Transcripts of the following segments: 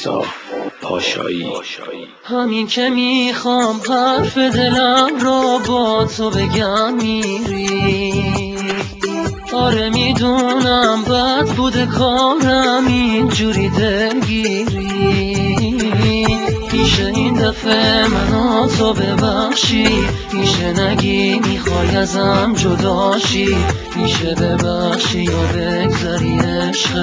مرتضی پاشایی. همین که میخوام حرف دلم را با تو بگم میری. آره میدونم بد بوده کارم اینجوری دلگیری. میشه این دفعه منو تو ببخشی، میشه نگی میخوای ازم جداشی، میشه ببخشی یا بگذری عشق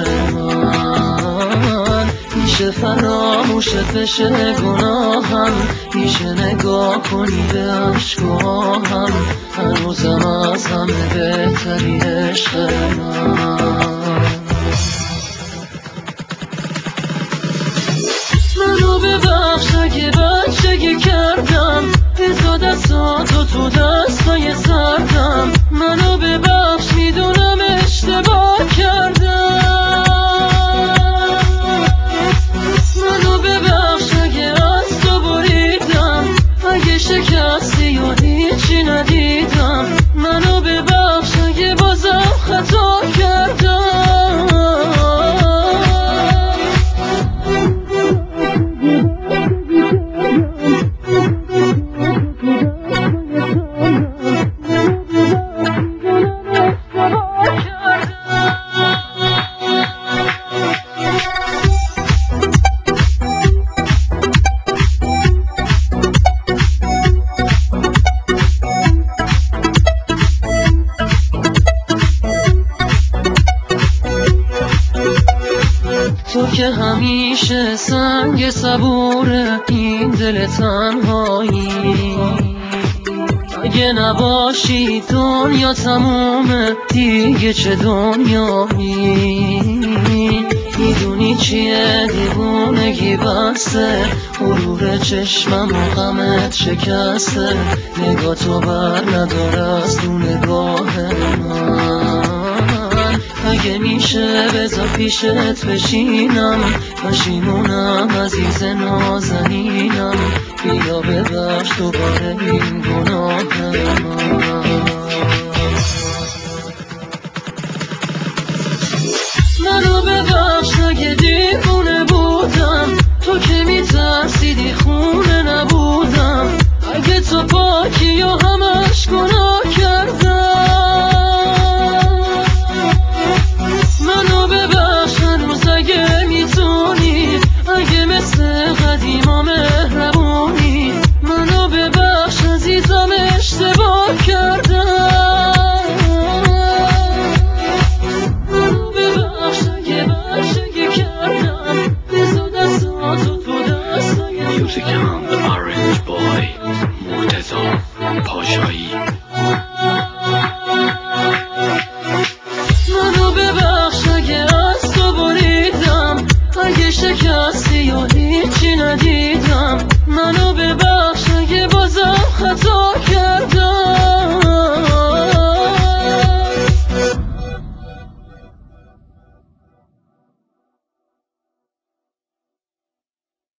من، میشه فراموشت بشه گناهم، میشه نگاه کنی به عشقاهم، هنوزم از همه بهتری عشق من. منو ببخش اگه بچگی کردم، بذار دستاتو تو دستای سردم. منو ببخش میدونم اشتباه کردم. منو ببخش اگه از تو بریدم، اگه شکستی و هیچی ندیدم. منو ببخش اگه بازم خطا کردم. تو که همیشه سنگ صبور این دل تنهایی، اگه نباشی دنیا تمومه دیگه چه دنیایی. میدونی چیه دیوونگی بسته، غرور چشمم و غمت شکسته، نگاه تو بر نداره از تو نگاه من. اگه میشه بذار پیشت بشینم، پشیمونم عزیز نازنینم، بیا ببخش دوباره این گناه من. منو ببخش اگه دیوونه بودم، تو که میترسیدی خونه نبودم، اگه تو پاکی و همش گناه کردم. منو ببخش هنوز اگه میتونی، اگه مثل قدیما مهربونی. منو ببخش عزیزم اشتباه کردم. منو ببخش اگه بچگی کردم، بذار دستاتو تو دستای Music on the Orange Boy مرتضی پاشایی. منو ببخش اگه از تو بریدم، اگه شکستی و هیچی ندیدم. منو ببخش اگه بازم خطا